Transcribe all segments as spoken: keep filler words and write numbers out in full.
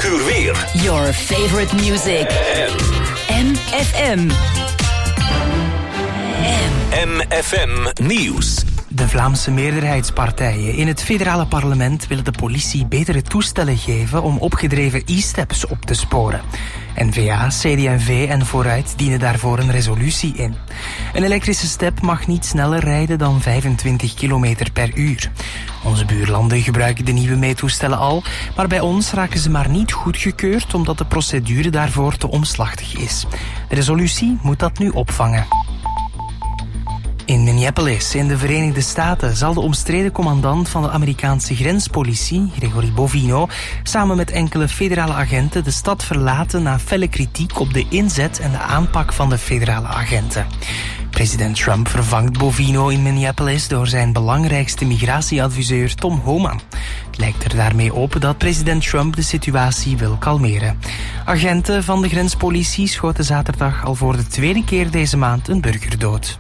uur weer. Your favorite music. En M F M. M F M Nieuws. De Vlaamse meerderheidspartijen in het federale parlement willen de politie betere toestellen geven om opgedreven e-steps op te sporen. N V A, C D en V en Vooruit dienen daarvoor een resolutie in. Een elektrische step mag niet sneller rijden dan vijfentwintig kilometer per uur. Onze buurlanden gebruiken de nieuwe meetoestellen al, maar bij ons raken ze maar niet goedgekeurd omdat de procedure daarvoor te omslachtig is. De resolutie moet dat nu opvangen. In Minneapolis, in de Verenigde Staten, zal de omstreden commandant van de Amerikaanse grenspolitie, Gregory Bovino, samen met enkele federale agenten de stad verlaten na felle kritiek op de inzet en de aanpak van de federale agenten. President Trump vervangt Bovino in Minneapolis door zijn belangrijkste migratieadviseur Tom Homan. Het lijkt er daarmee op dat president Trump de situatie wil kalmeren. Agenten van de grenspolitie schoten zaterdag al voor de tweede keer deze maand een burger dood.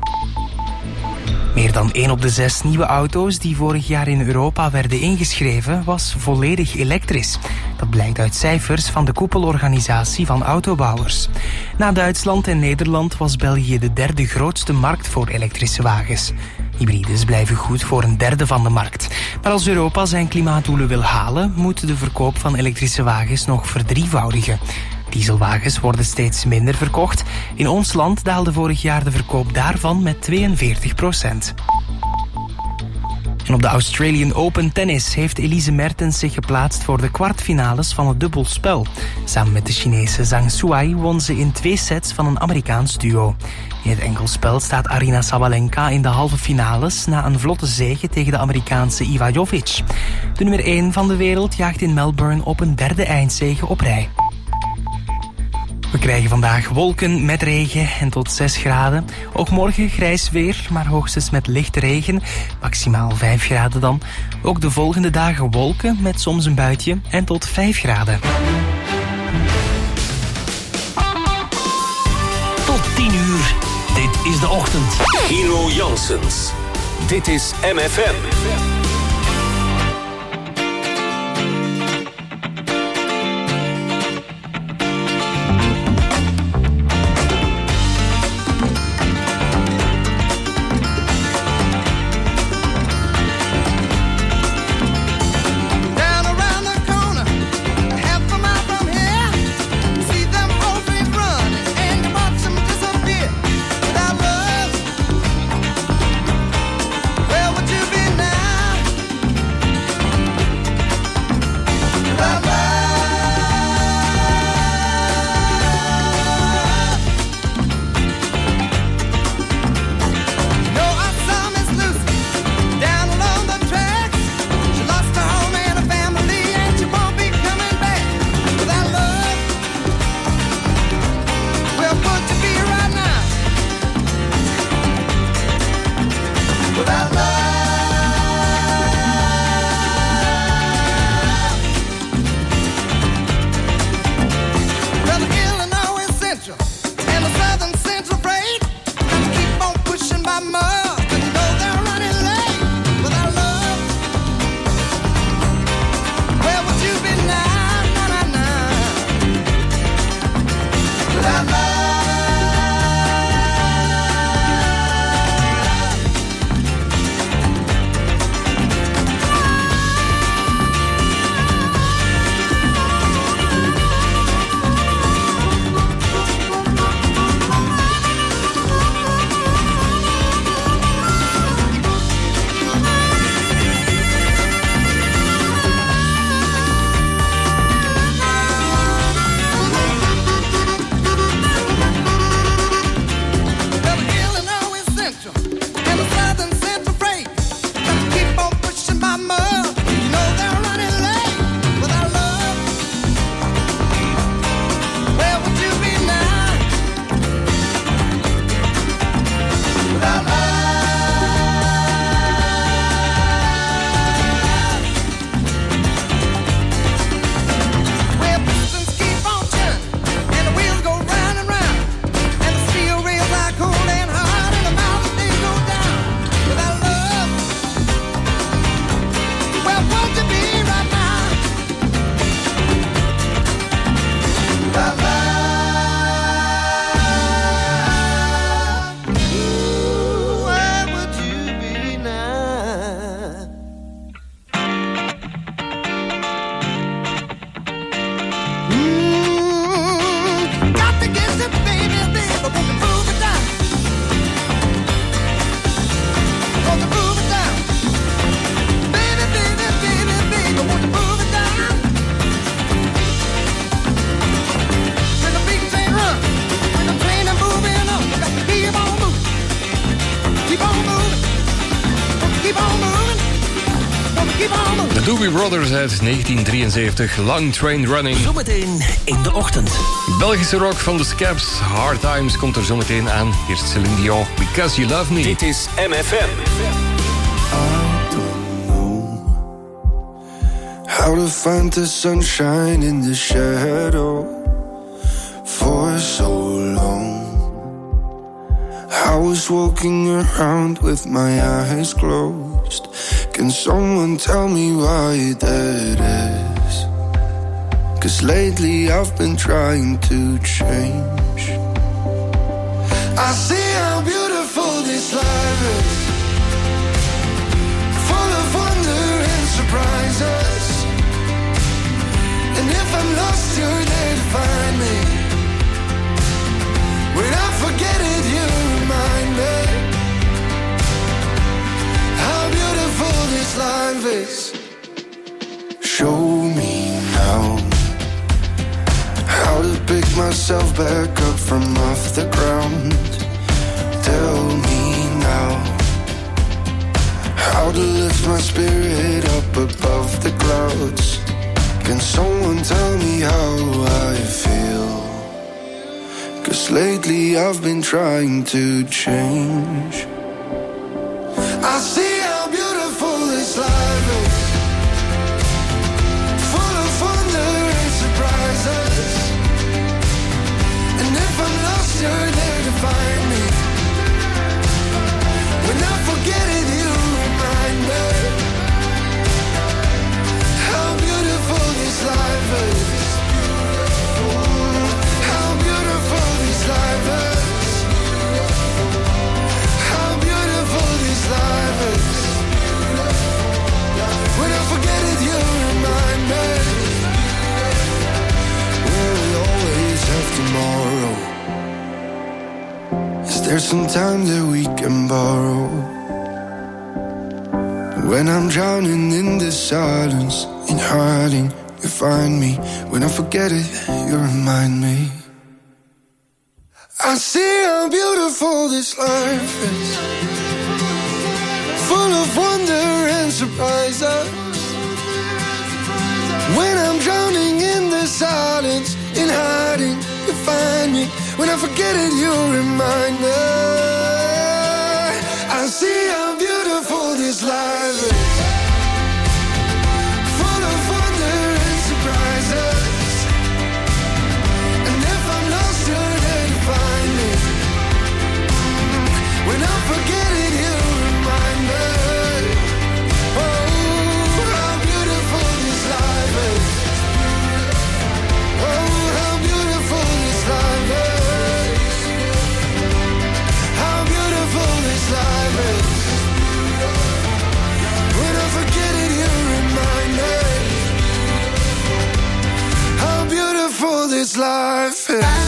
Meer dan één op de zes nieuwe auto's die vorig jaar in Europa werden ingeschreven was volledig elektrisch. Dat blijkt uit cijfers van de koepelorganisatie van autobouwers. Na Duitsland en Nederland was België de derde grootste markt voor elektrische wagens. Hybrides blijven goed voor een derde van de markt. Maar als Europa zijn klimaatdoelen wil halen, moet de verkoop van elektrische wagens nog verdrievoudigen. Dieselwagens worden steeds minder verkocht. In ons land daalde vorig jaar de verkoop daarvan met tweeënveertig procent. En op de Australian Open Tennis heeft Elise Mertens zich geplaatst voor de kwartfinales van het dubbelspel. Samen met de Chinese Zhang Suai won ze in twee sets van een Amerikaans duo. In het enkelspel staat Aryna Sabalenka in de halve finales na een vlotte zege tegen de Amerikaanse Iva Jovic. De nummer één van de wereld jaagt in Melbourne op een derde eindzege op rij. We krijgen vandaag wolken met regen en tot zes graden. Ook morgen grijs weer, maar hoogstens met lichte regen. Maximaal vijf graden dan. Ook de volgende dagen wolken met soms een buitje en tot vijf graden. Tot tien uur. Dit is de ochtend. Gino Janssens. Dit is M F M. Where would you be now? Doobie Brothers uit negentien drieënzeventig, Long Train Running. Zometeen in de ochtend. Belgische rock van de Scabs, Hard Times komt er zometeen aan. Hier is Celine Dion, Because You Love Me. Dit is M F M. I don't know how to find the sunshine in the shadow for so long. I was walking around with my eyes closed. Can someone tell me why that is? 'Cause lately I've been trying to change. I see how beautiful this life is, full of wonder and surprises. And if I'm lost, you're there to find me. When I forget it, you remind me how beautiful this life is. Show me now how to pick myself back up from off the ground. Tell me now how to lift my spirit up above the clouds. Can someone tell me how I feel? 'Cause lately I've been trying to change. I see how beautiful this life is, full of wonder and surprises. And if I'm lost, you're there to find me. When I forget it, you remind me how beautiful this life is. How beautiful this life is. How beautiful this life is. When I forget it, you remind me. Will we always have tomorrow? Is there some time that we can borrow? When I'm drowning in the silence, in hiding, you find me. When I forget it, you remind me. I see how beautiful this life is, full of wonder and surprises. When I'm drowning in the silence, in hiding, you find me. When I forget it, you remind me. I see how beautiful this life is, full of wonder and surprises. And if I'm lost, you're there to find me. When I forget it, you remind me. Oh, how beautiful this life is. Oh, how beautiful this life is. How beautiful this life is. When I forget it, you remind me how beautiful this life is.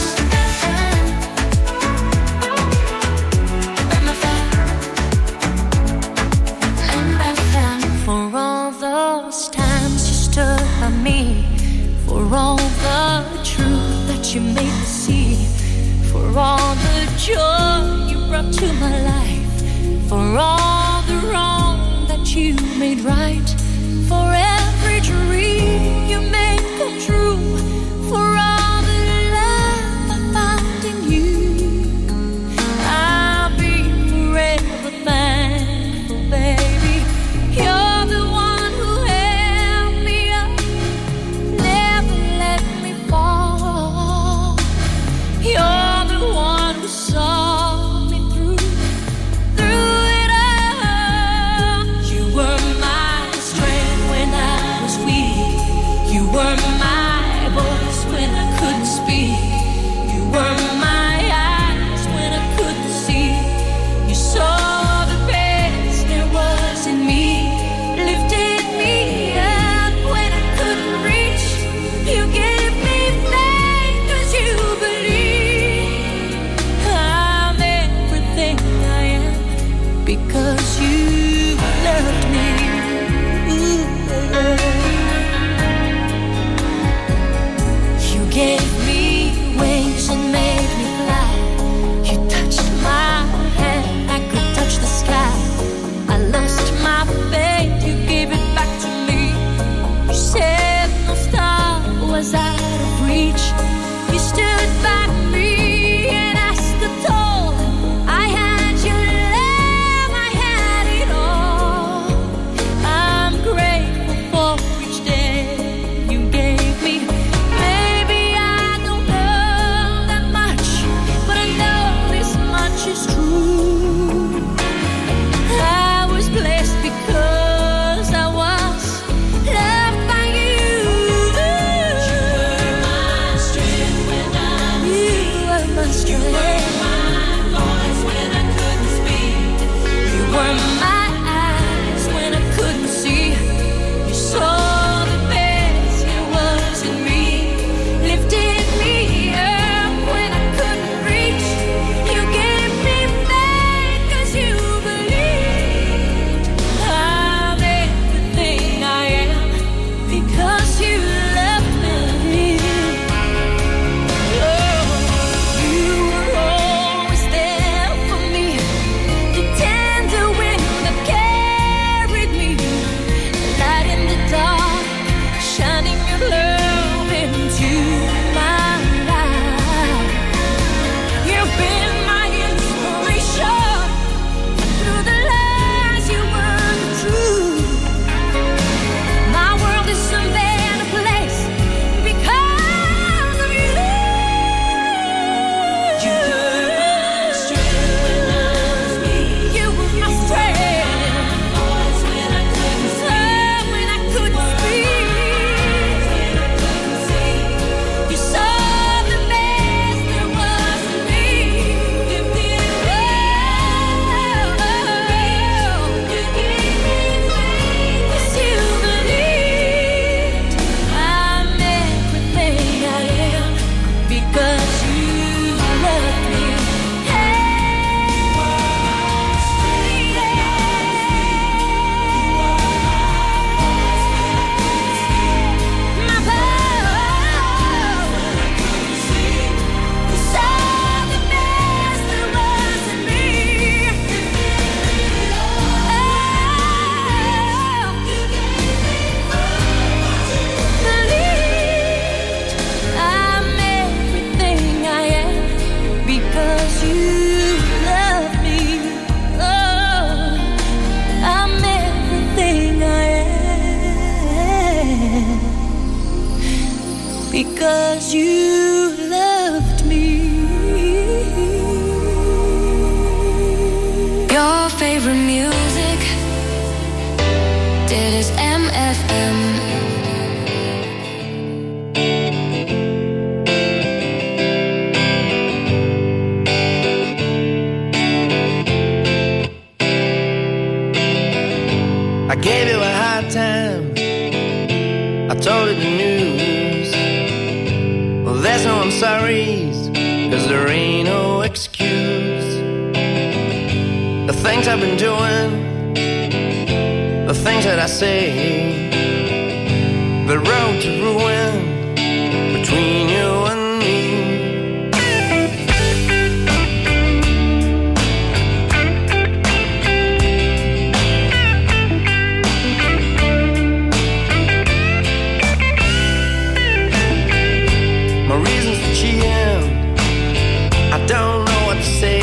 For all those times you stood by me, for all the truth that you made me see, for all the joy you brought to my life, for all the wrong that you made right, for every dream you made come true, for all the love I found in you, I'll be forever thankful, baby. You're the one who held me up, never let me fall. You're the one who saw me through, through it all. You were my strength when I was weak. 'cause you loved me. Your favorite music, dit is M F M. I gave you a hard time, I told you the news. Well, there's no I'm sorry's, 'cause there ain't no excuse. The things I've been doing, the things that I say, the road to ruin between you and me. My reasons for cheating, I don't know what to say.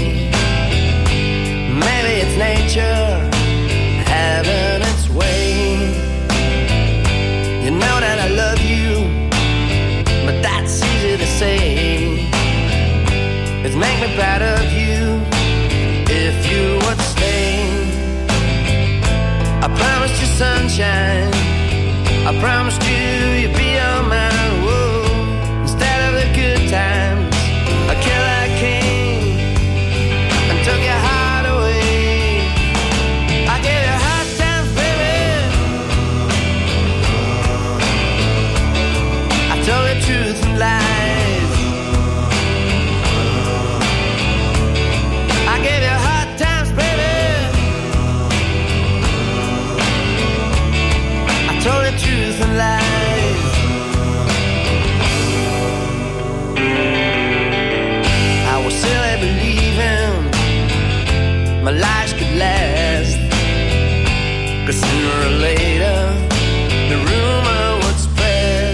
Maybe it's nature having its way. You know that I love you, but that's easy to say. It's make me proud of you if you would stay. I promised you sunshine, I promised you you'd be on mine. Whoa, instead of the good times, I killed that king and took your heart away. I gave you hard times, baby. I told you truth and lies. I gave you hard times, baby. I told you truth and lies. I was silly believing my lies could last, 'cause sooner or later the rumor would spread.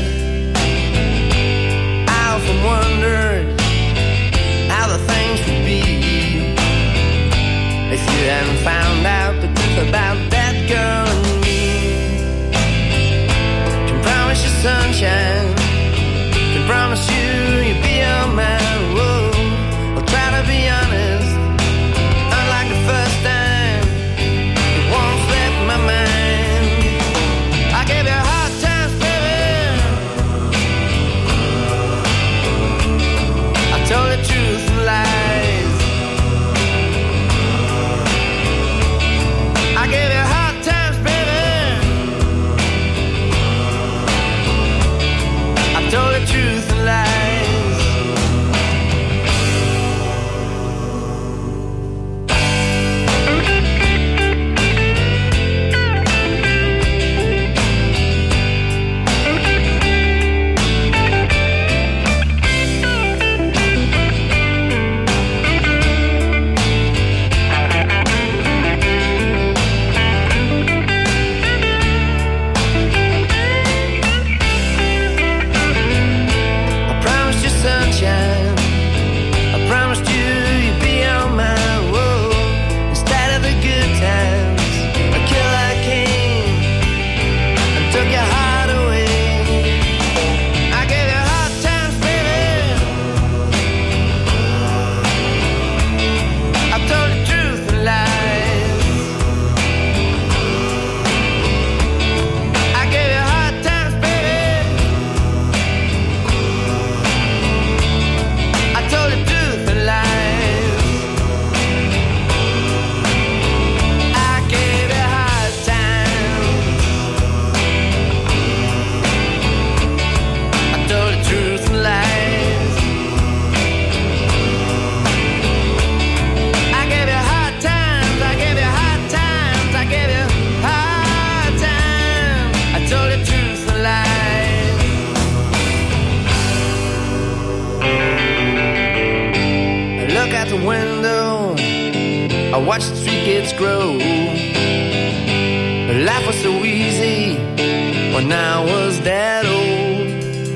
I often wondered how the things would be if you hadn't found out the truth about that girl and me. Can promise you sunshine, can promise you you'll be on mine. Whoa, I'll try to be honest, unlike the first time, it won't slip my mind. I gave you hard times, baby. I told you truth and lies. I gave you hard times, baby. I told you truth and lies. I promised you sunshine, I promised you you'd be on mine. Whoa, instead of the good times, I killed that king and took your heart away. I gave you hard times, baby. I told you truth and lies. I gave you hard times, baby. I told you truth and lies. I gave you hard times. I told you truth and lies. I gave you hard times. I gave you hard times. I gave you hard times. I told you truth and lies. I look out the window, I watch the street kids grow. Life was so easy when I was that old.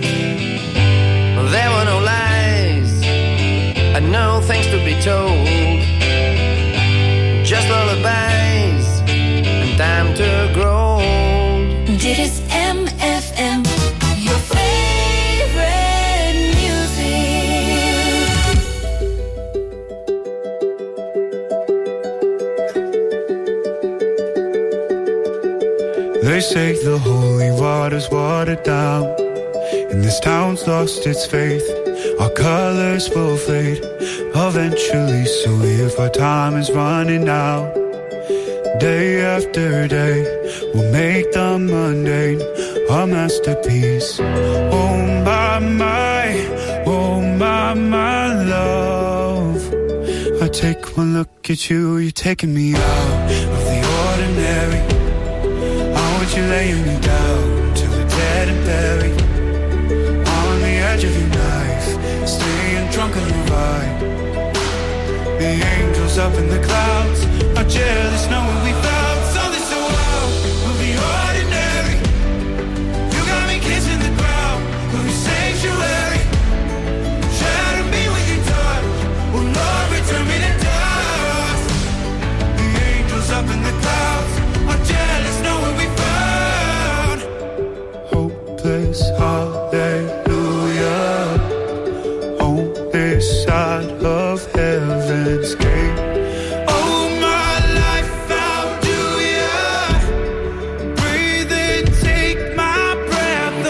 There were no lies, and no things to be told. Just lullabies and time to grow old. Dit is M F M, your favorite They say the holy water's watered down, and this town's lost its faith. Our colors will fade eventually, so if our time is running out, day after day, we'll make the mundane a masterpiece. Oh my, my, oh my, my love. I take one look at you, you're taking me out of the ordinary. How would you laying me down till we're dead and buried? On the edge of your knife, staying drunk on your ride. The angels up in the clouds are jealous knowing we found something so out of the ordinary. You got me kissing the ground of your sanctuary. Shatter me with your touch, oh Lord, return me to dust. The angels up in the clouds are jealous knowing we found hopeless hallelujah on this side of heaven's gate. Oh my life, how do ya breathe and take my breath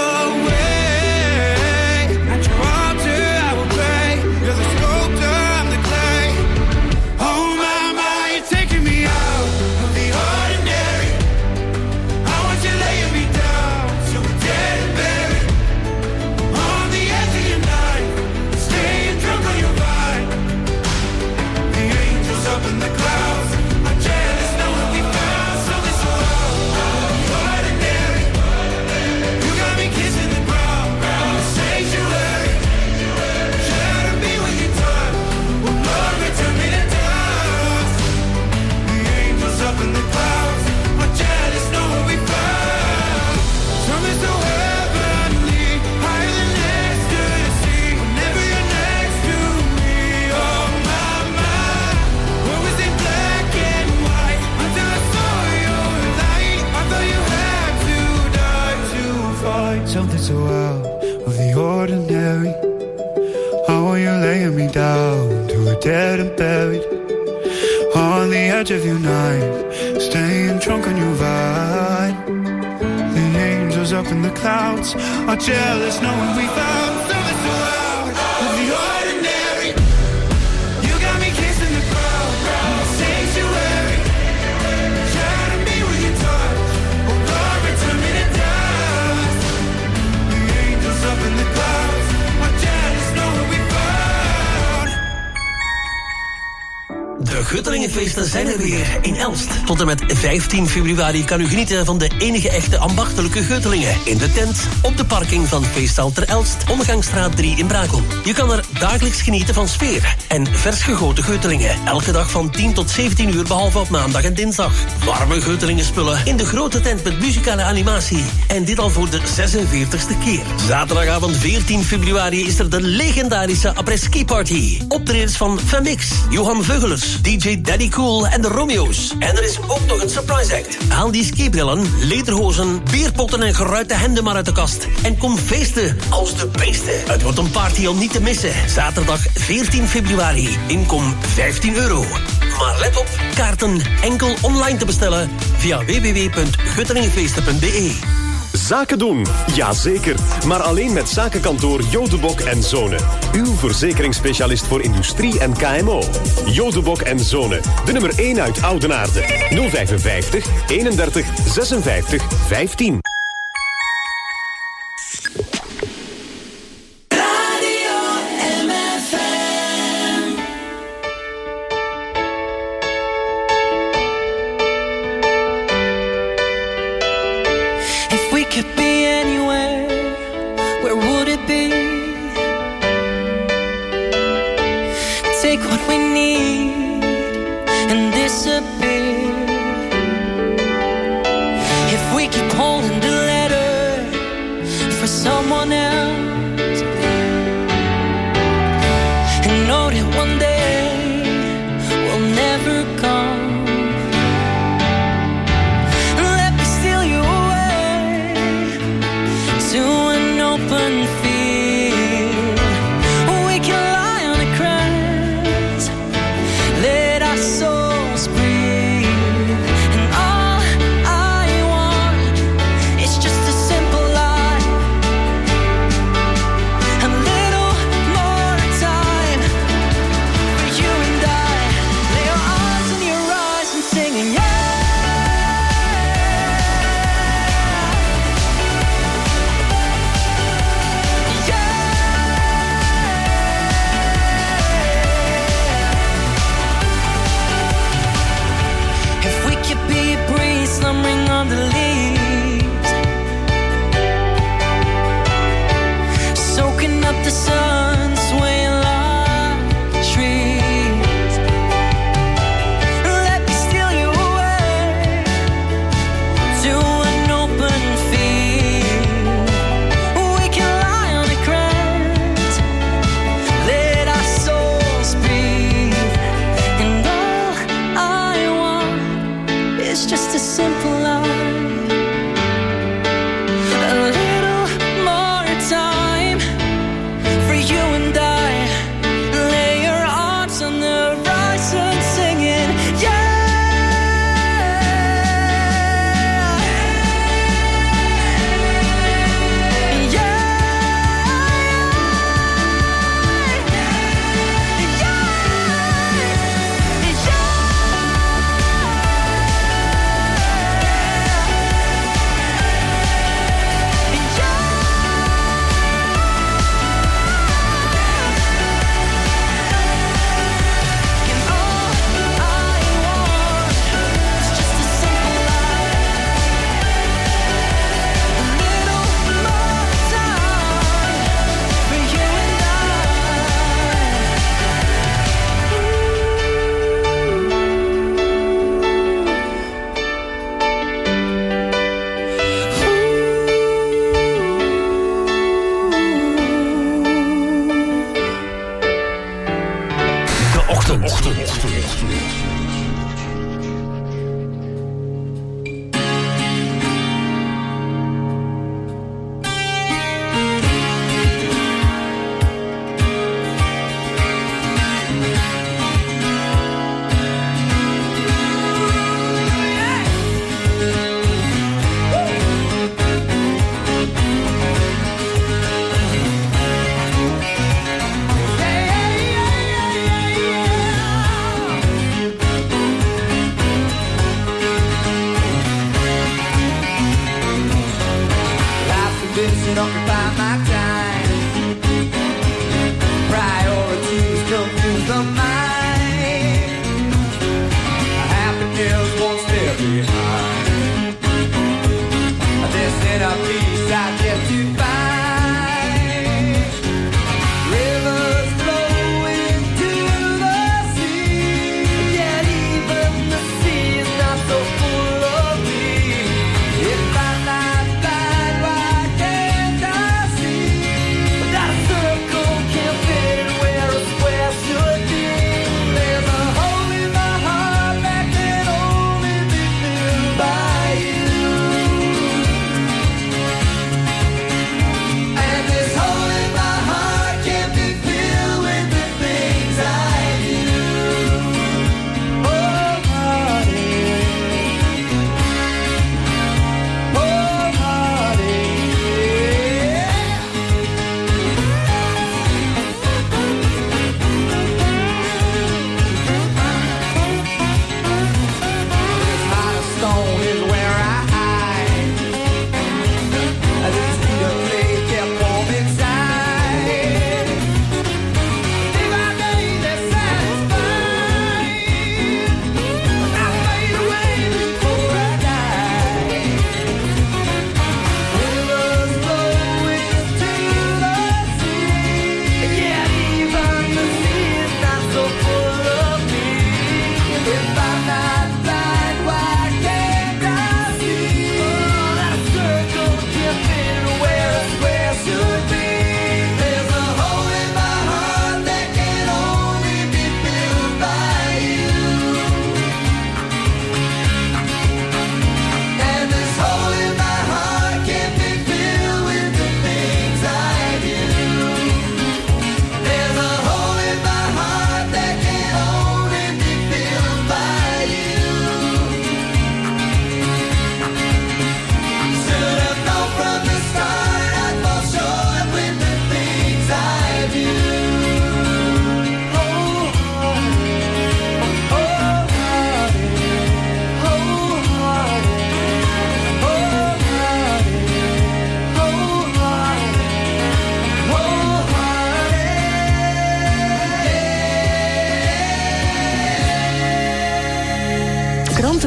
away? At your altar I will pray. You're the sculptor, I'm the clay. Oh my, my, you're taking me out of the ordinary. I want you laying me down so we're dead and buried. On the edge of your knife, staying drunk on your vine. The angels up in the clouds are jealous knowing we found something so out of the ordinary. You got me kissing the ground of the sanctuary. Shatter me with your touch, oh Lord, return me to dust. The angels up in the clouds are jealous knowing we found something so heavenly, higher than ecstasy. Whenever you're next to me, oh my, my, what was it black and white until I saw your light? I thought you had to die to find something so out of the ordinary. How are you laying me down to a dead and buried? On the edge of your knife, staying drunk on your vine. The angels up in the clouds are jealous knowing we found something so out of the ordinary. You got me kissing the ground of the sanctuary. Shatter me with your touch, oh Lord, return me to dust. The angels up in the clouds are jealous knowing we found. De Guttelingenfeesten zijn er weer in Elst. Tot en met vijftien februari kan u genieten van de enige echte ambachtelijke Guttelingen. In de tent, op de parking van Feesthal ter Elst, Omgangsstraat drie in Brakel. Je kan er dagelijks genieten van sfeer en vers gegoten Guttelingen. Elke dag van tien tot zeventien uur, behalve op maandag en dinsdag. Warme Guttelingen spullen in de grote tent met muzikale animatie. En dit al voor de zesenveertigste keer. Zaterdagavond veertien februari is er de legendarische après-ski party. Optredens van Femix, Johan Veugelers, D J Daddy Cool en de Romeo's. En er is ook nog een surprise act. Haal die skibrillen, lederhozen, bierpotten en geruite hemden maar uit de kast. En kom feesten als de beesten. Het wordt een party om niet te missen. Zaterdag veertien februari. Inkom vijftien euro. Maar let op, kaarten enkel online te bestellen via w w w punt guttelingenfeesten punt b e. Zaken doen, jazeker. Maar alleen met zakenkantoor Jodebok en Zonen. Uw verzekeringsspecialist voor industrie en K M O. Jodebok en Zonen. De nummer één uit Oudenaarde. nul vijfenvijftig, eenendertig, zesenvijftig, vijftien. Could be anywhere, where would it be? Take what we need and disappear. If we keep holding the letter for someone else, and know that one day will never come. To an open field, we can lie on the grass, let our souls breathe.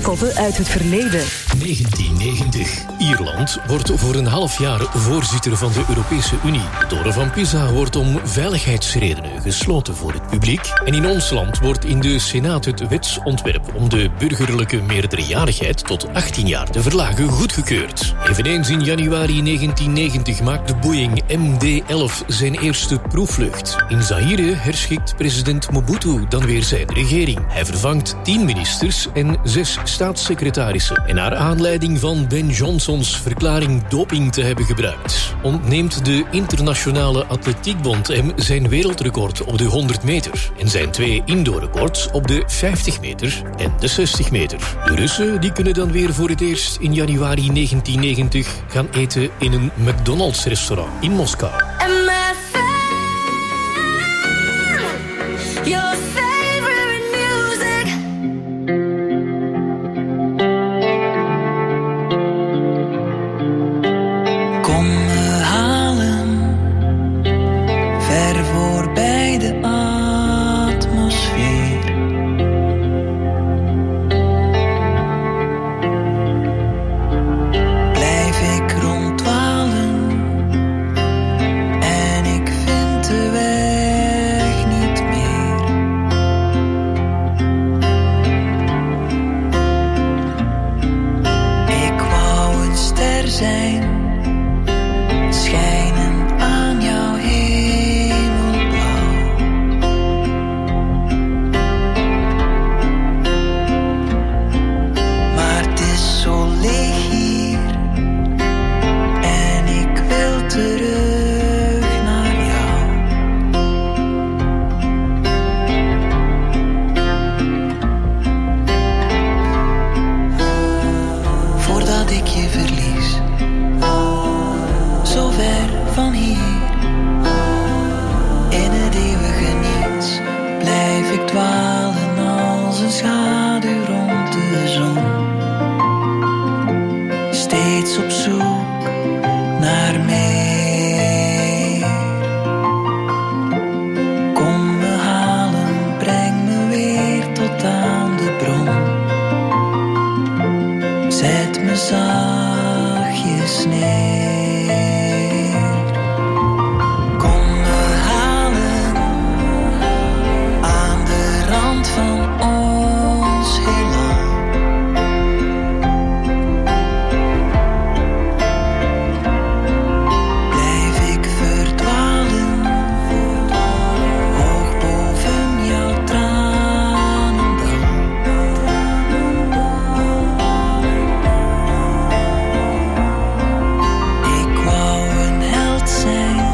Koppen uit het verleden. negentien negentig. Ierland wordt voor een half jaar voorzitter van de Europese Unie. De toren van Pisa wordt om veiligheidsredenen gesloten voor het publiek. En in ons land wordt in de Senaat het wetsontwerp om de burgerlijke meerderjarigheid tot achttien jaar te verlagen goedgekeurd. Eveneens in januari negentien negentig maakt de Boeing M D elf zijn eerste proefvlucht. In Zaire herschikt president Mobutu dan weer zijn regering. Hij vervangt tien ministers en zes staatssecretarissen. En naar aanleiding van Ben Johnsons verklaring doping te hebben gebruikt, ontneemt de Internationale Atletiekbond hem zijn wereldrecord op de honderd meter en zijn twee indoorrecords op de vijftig meter en de zestig meter. De Russen die kunnen dan weer voor het eerst in januari negentien negentig gaan eten in een McDonald's-restaurant in Moskou. Your favorite music. Kom me halen, ver voorbij de atmosfeer. Blijf ik ronddwalen en ik vind de weg niet meer. Ik wou een ster zijn, schijnen aan jouw hemelblauw. Maar het is zo leeg hier en ik wil terug naar jou. Voordat ik je verlies, zo ver van hier, in het eeuwige niets, blijf ik dwalen als een schaduw rond de zon. Steeds op zoek naar meer. Kom me halen, breng me weer tot aan de bron. Zet me zachtjes neer. Kom me halen aan de rand van ons heelal. Blijf ik verdwalen, hoog boven jouw tranendal. Ik wou een held zijn,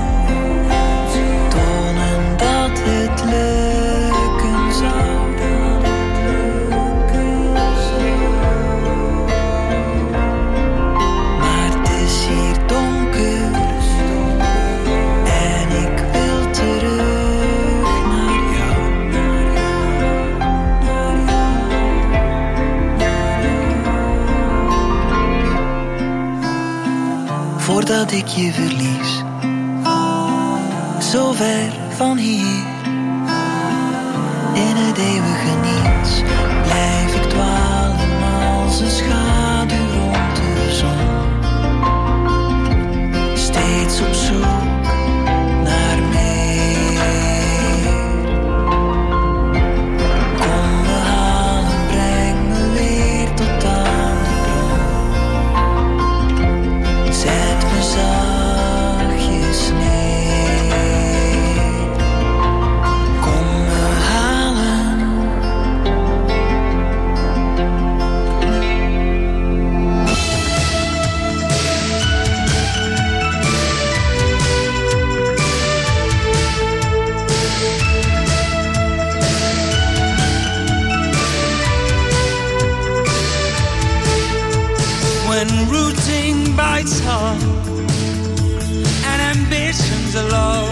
tonen dat het lukken zou. Maar het is hier donker en ik wil terug naar jou. Voordat ik je verlies, zo ver van hier, in het eeuwige niets, blijf ik dwalen als een schaduw rond de zon. Steeds op zoek naar meer. Kom me halen, breng me weer tot aan de bron. Zet me zachtjes neer. Kom me halen. When routine bites hard and ambitions are low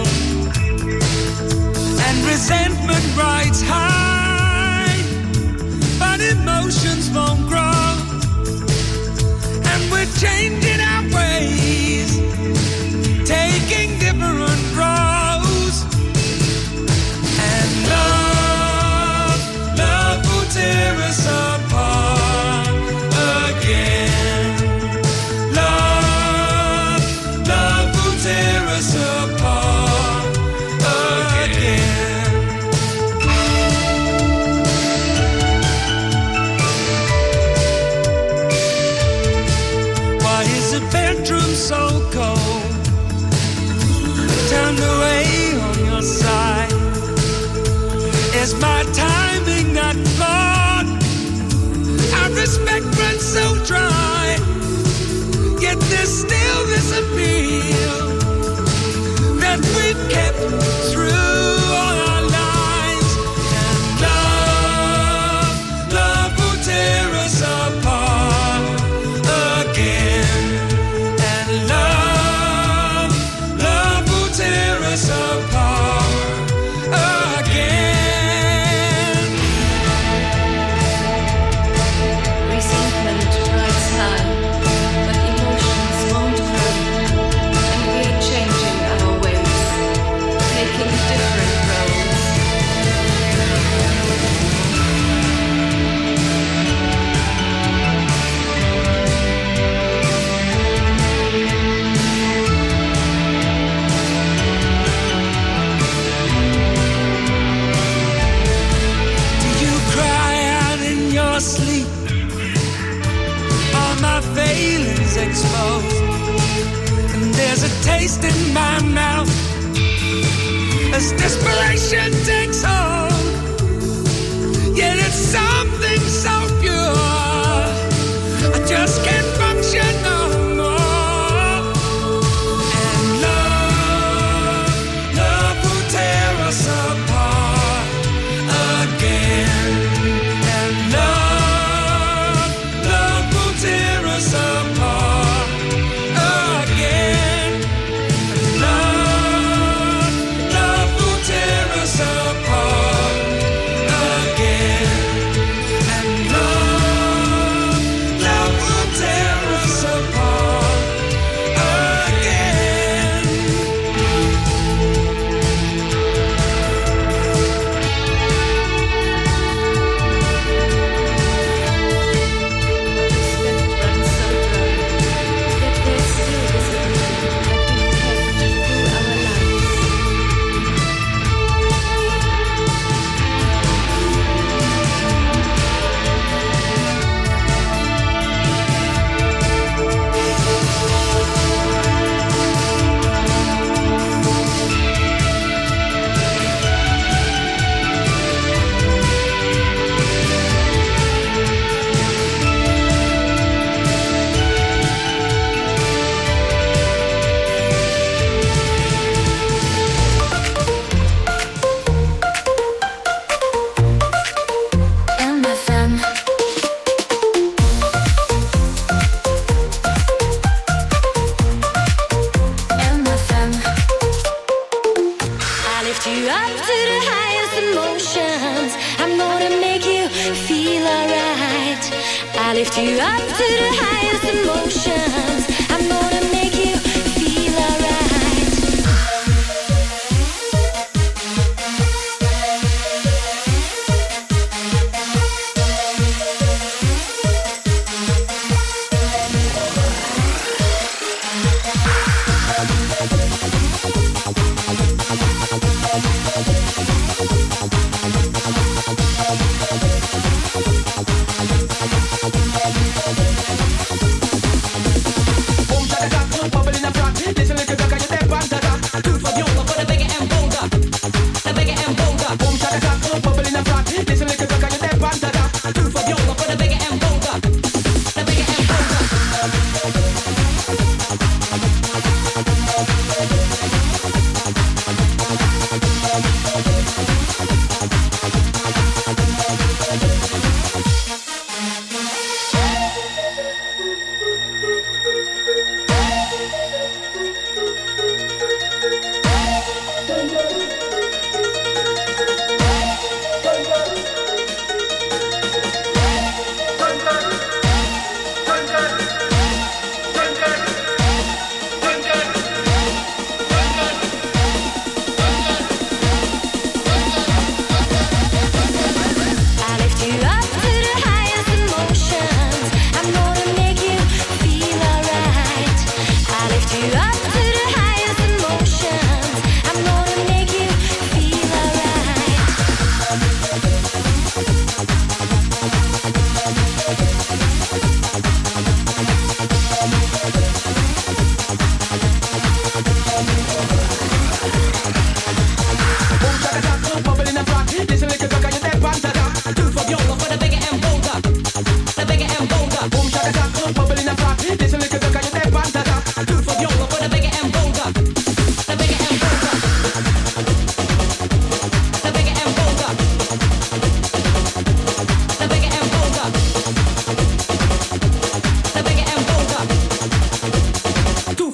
and resentment rides high, but emotions won't grow, and we're changing our ways, taking different roads, and love, love will tear us apart. Is the bedroom so cold? Turned away on your side. Is my timing not flawed? Our respect runs so dry. Yet there's still this appeal that we've kept through all our lives. And love, love will tear us apart again. And love, love will tear us apart again. Resentment rides high, but emotions won't hurt. And we're changing our ways, taking different roads. Do you cry out in your sleep? Are my failings exposed? And there's a taste in my mouth as desperation takes hold. Yet it's something so pure, I just can't function no more. And love, love will tear us apart again. And love, love will tear us apart again. And love, love will tear us apart again. And love, love will tear us apart again. M F M. M F M. I lift you up to the highest emotions. I'm gonna make you feel alright. I lift you up to the highest emotions. I'm gonna make you feel alright.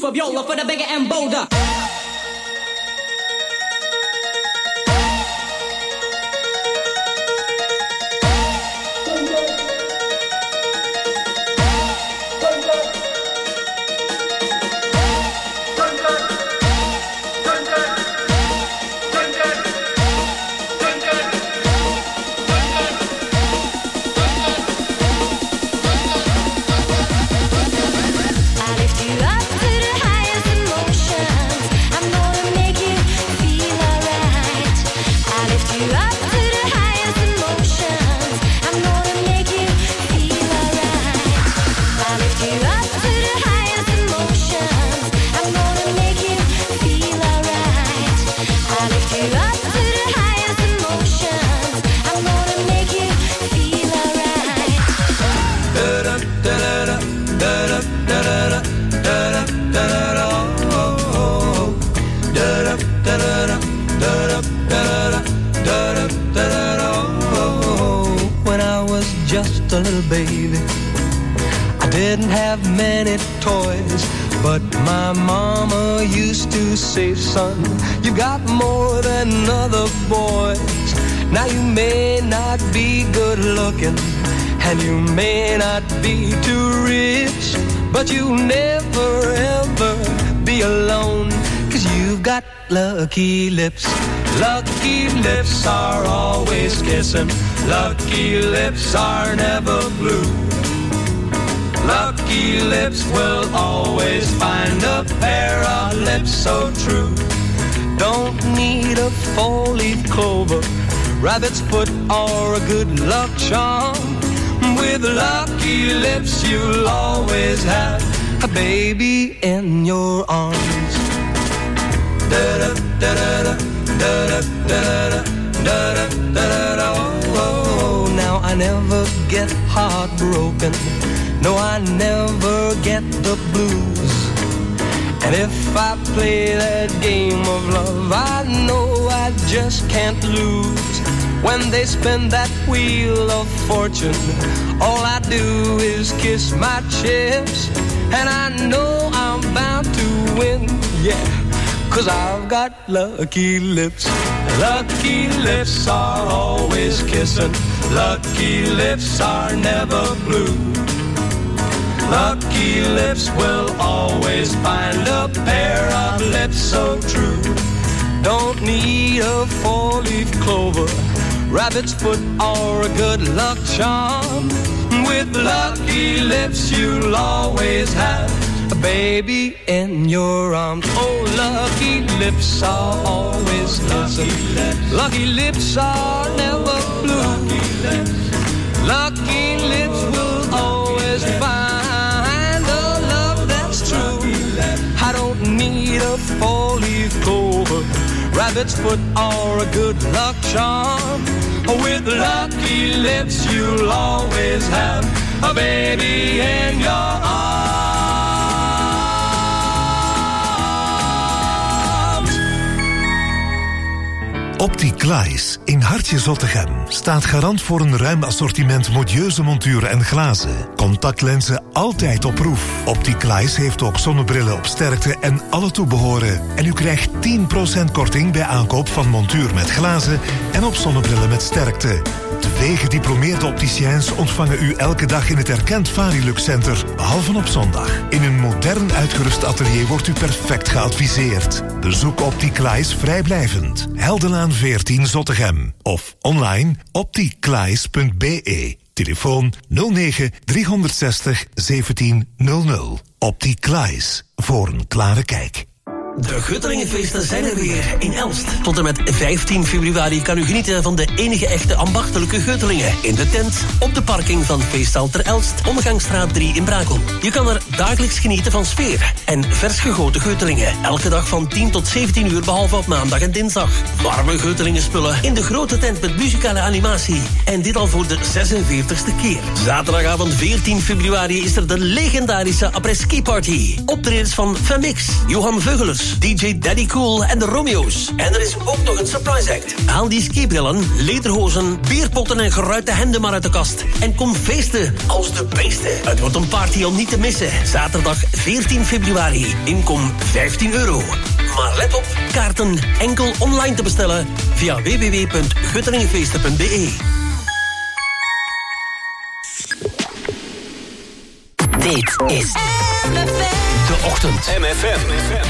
Fabiola for the bigger and bolder. When I was just a little baby, I didn't have many toys, but my mama used to say, son, you got more than other boys. Now you may not be good looking, and you may not be too rich, but you'll never ever be alone, 'cause you've got lucky lips. Lucky lips are always kissing. Lucky lips are never blue. Lucky lips will always find a pair of lips so true. Don't need a four-leaf clover, rabbit's foot or a good luck charm. With lucky lips you'll always have a baby in your arms. Da-da, da-da, da-da, da-da, da-da, da-da, oh, oh. Now I never get heartbroken, no, I never get the blues. And if I play that game of love, I know I just can't lose. When they spin that wheel of fortune, all I do is kiss my chips, and I know I'm bound to win, yeah, 'cause I've got lucky lips. Lucky lips are always kissing. Lucky lips are never blue. Lucky lips will always find a pair of lips so true. Don't need a four-leaf clover, rabbit's foot or a good luck charm. With lucky lips you'll always have a baby in your arms. Oh, lucky lips are always kissing. Lucky lips are never blue. Lucky lips, lucky lips will always find a love that's true. I don't need a four-leaf clover, rabbit's foot or a good luck charm. With lucky lips you'll always have a baby in your arms. Opticlies in Hartje Zottegem staat garant voor een ruim assortiment modieuze monturen en glazen. Contactlenzen altijd op proef. Opticlies heeft ook zonnebrillen op sterkte en alle toebehoren. En u krijgt tien procent korting bij aankoop van montuur met glazen en op zonnebrillen met sterkte. Twee gediplomeerde opticiens ontvangen u elke dag in het erkend Varilux Center, behalve op zondag. In een modern uitgerust atelier wordt u perfect geadviseerd. Bezoek Opticlies vrijblijvend. Heldenlaan veertien Zottegem. Of online opticlies punt b e. Telefoon nul negen driehonderdzestig zeventien nul nul. Opticlies, voor een klare kijk. De Guttelingenfeesten zijn er weer in Elst. Tot en met vijftien februari kan u genieten van de enige echte ambachtelijke Guttelingen. In de tent, op de parking van Feestzaal ter Elst, Omgangsstraat drie in Brakel. Je kan er dagelijks genieten van sfeer en vers gegoten Guttelingen. Elke dag van tien tot zeventien uur, behalve op maandag en dinsdag. Warme Guttelingen spullen in de grote tent met muzikale animatie. En dit al voor de zesenveertigste keer. Zaterdagavond veertien februari is er de legendarische après-ski party. Optredens van Femix, Johan Veugelers, D J Daddy Cool en de Romeo's. En er is ook nog een surprise act. Haal die skibrillen, lederhozen, bierpotten en geruite hemden maar uit de kast. En kom feesten als de beesten. Het wordt een party om niet te missen. Zaterdag veertien februari. Inkom vijftien euro. Maar let op, kaarten enkel online te bestellen via w w w punt gutteringefeesten punt b e. Dit is De Ochtend. M F M.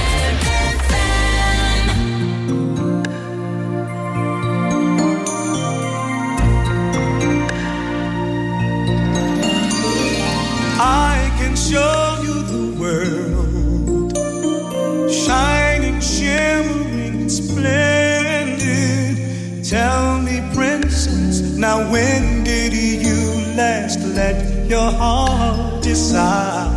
I can show you the world, shining, shimmering, splendid. Tell me, princess, now when did you last let your heart decide?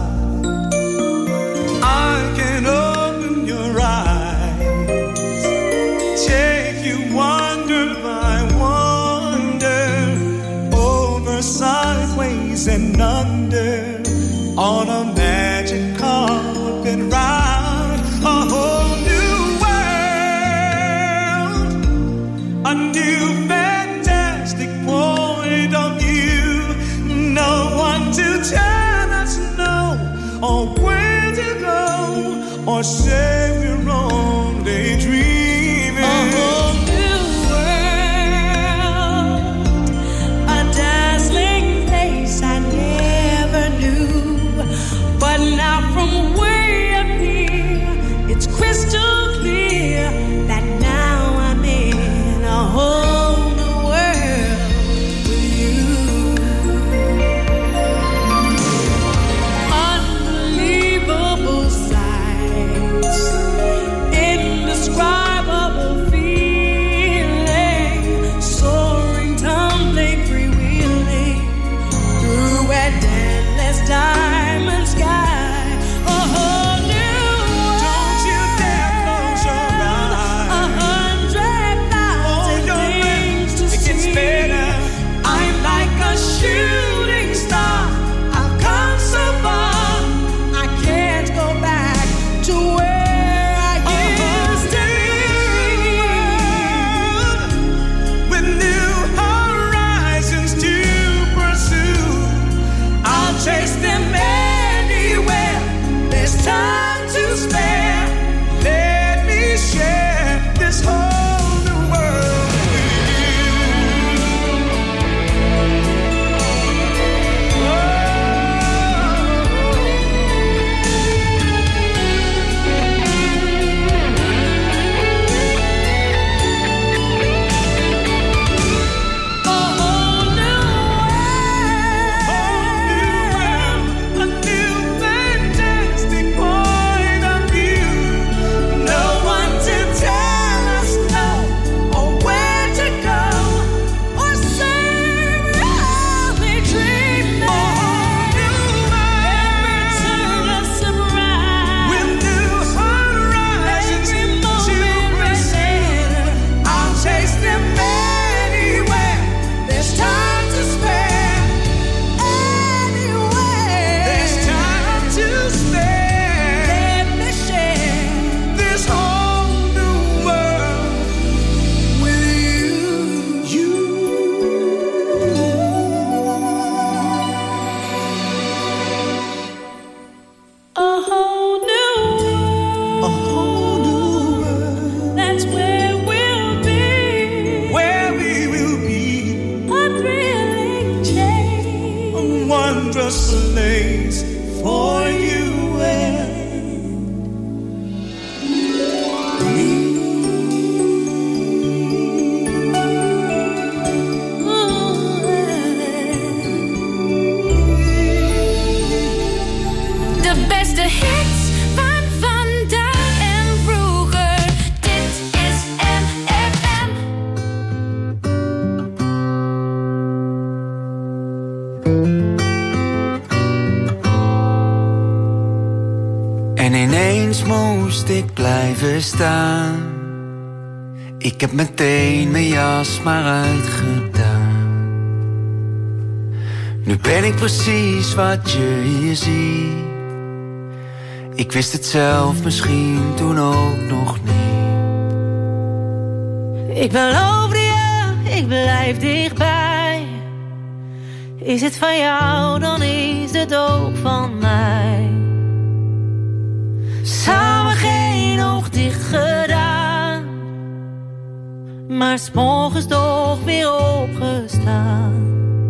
I can open your eyes, take you wonder by wonder, over, sideways, and under, on a magic carpet ride, a whole new world, a new fantastic point of view. No one to tell us no, or where to go, or say we're only dreaming. A whole new world, a dazzling place I never knew. But now from way up here, it's crystal clear that now I'm in a whole new world with you. Unbelievable sights, indescribable feeling, soaring, tumbling, freewheeling through an endless diamond sky. Shooting star, I've come so far, I can't go back to where I used to be. With new horizons to pursue, I'll chase them anywhere. There's time to spare. Let me share this whole new world. Ik blijven staan. Ik heb meteen mijn jas maar uitgedaan. Nu ben ik precies wat je hier ziet. Ik wist het zelf misschien toen ook nog niet. Ik beloofde je, ik blijf dichtbij. Is het van jou, dan is het ook van mij. Samen geen oog dicht gedaan, maar 's morgens toch weer opgestaan.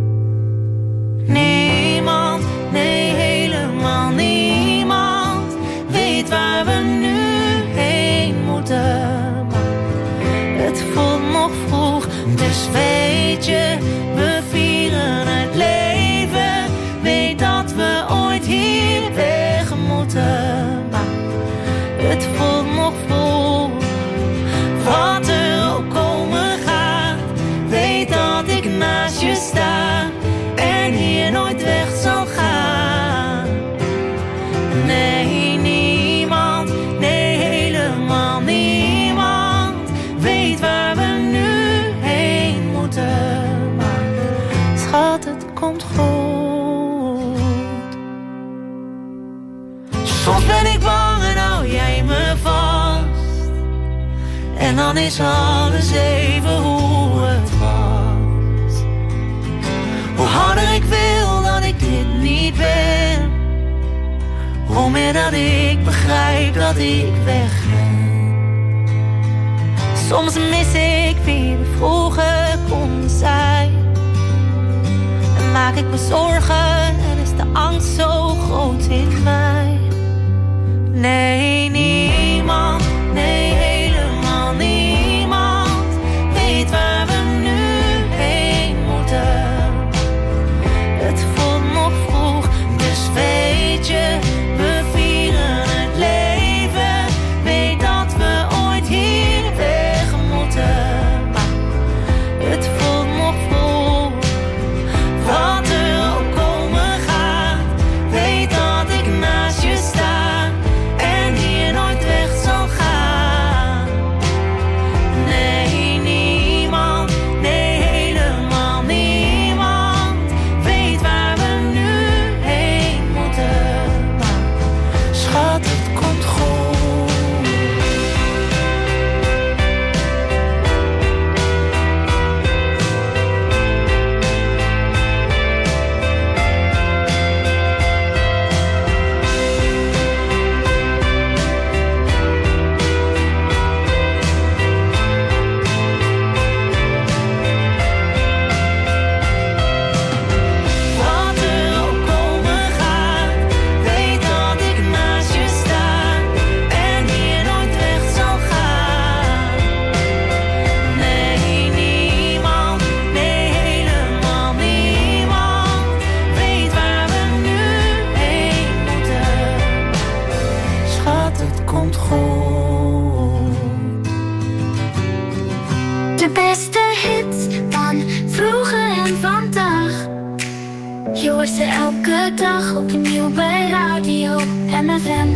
Niemand, nee helemaal niemand, weet waar we nu heen moeten. Maar het voelt nog vroeg, dus weet je, we vieren het leven. Weet dat we ooit hier weg moeten. Maar het voelt nog vroeg, wat er ook komen gaat. Weet dat ik naast je sta en hier nooit weg zal gaan. Nee, niemand, nee helemaal niemand, weet waar we nu heen moeten. Maar schat, het komt goed. Soms ben ik bang en hou jij me vast. En dan is alles even hoe het was. Hoe harder ik wil dat ik dit niet ben, hoe meer dat ik begrijp dat ik weg ben. Soms mis ik wie we vroeger konden zijn. En maak ik me zorgen en is de angst zo groot in mij. Nee, niemand, nee helemaal niemand, weet waar we nu heen moeten. Het voelt nog vroeg, dus weet je, we vieren het leven. Weet dat we ooit hier weg moeten. Maar het voelt nog vroeg, wat er ook komen gaat. Weet dat ik naast je sta en hier nooit weg zal gaan. Nee, niemand, nee helemaal niemand, weet waar we nu heen moeten. Maar schat, het komt goed. Wat er ook komen gaat, weet dat ik naast je sta en hier nooit weg zal gaan. Nee, niemand, nee helemaal niemand, weet waar we nu heen moeten. Schat, het komt goed. De beste hits van vroeger en vandaag. Je hoort ze elke dag opnieuw bij Radio M F M.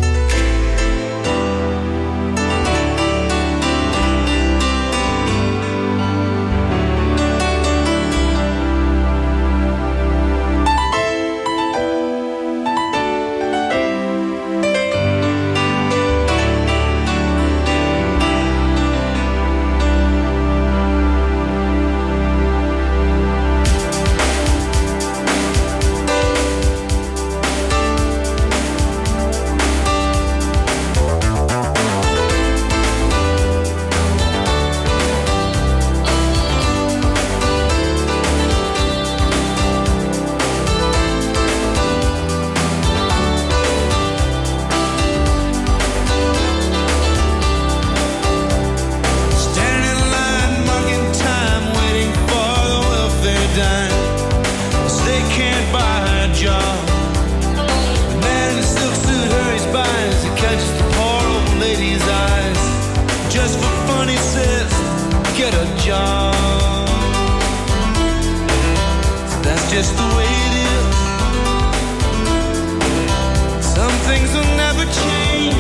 Standing in line, marking time, waiting for the welfare dime. 'Cause they can't buy a job. The man in the silk suit hurries by as he catches the poor old lady's eyes. Just for fun, he says, get a job. That's just the way it is. Some things will never change.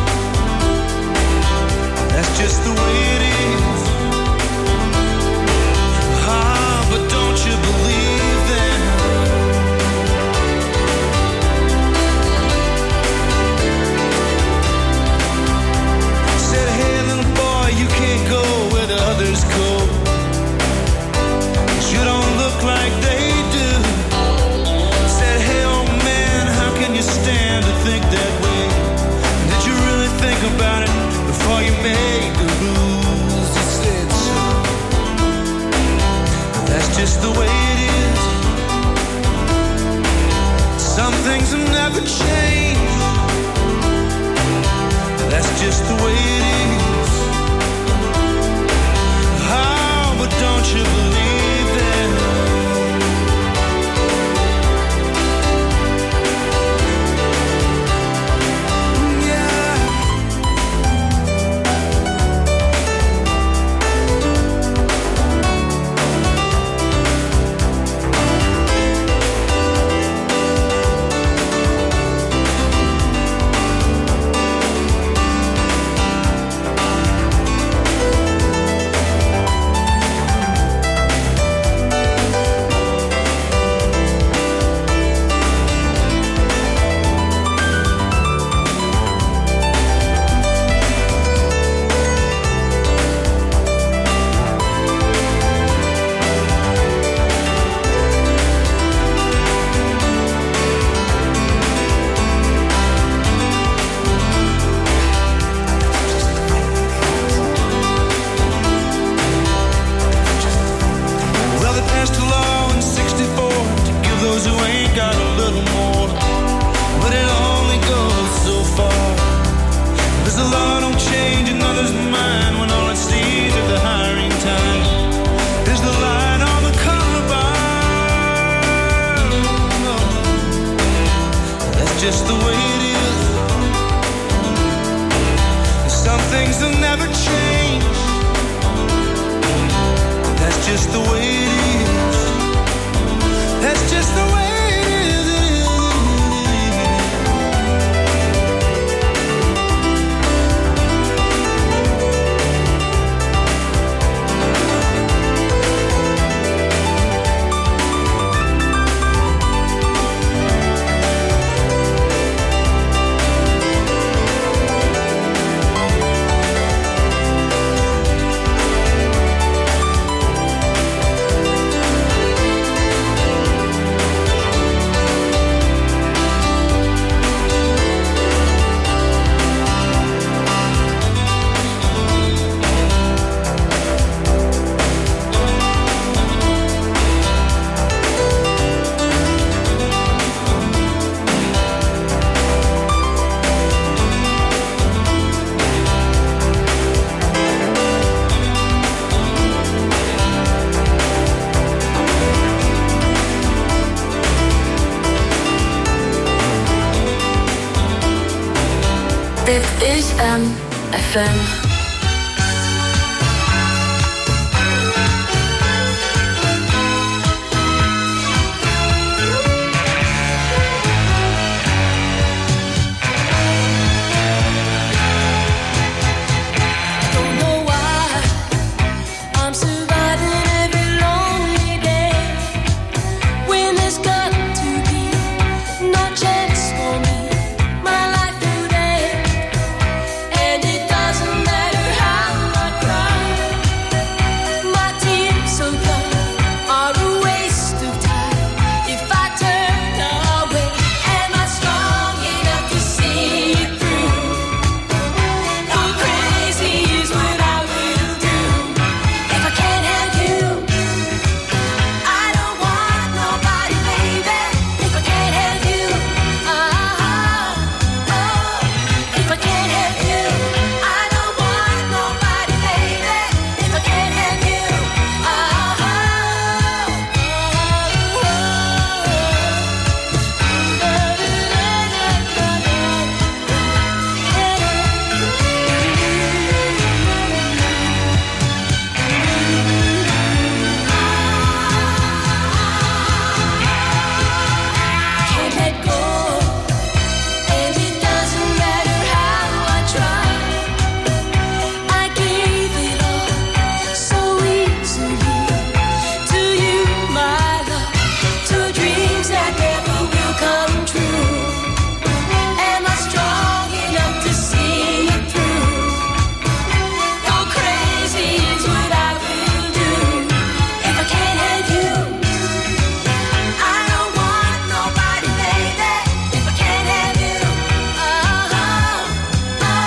That's just the way it is. Ah, but don't you believe them? made to lose. He said so. That's just the way it is. Some things will never change. That's just the way it is. Oh, but don't you believe that? Just the way it is. Some things will never change. That's just the way it is. That's just the way it is. Dit is M F M.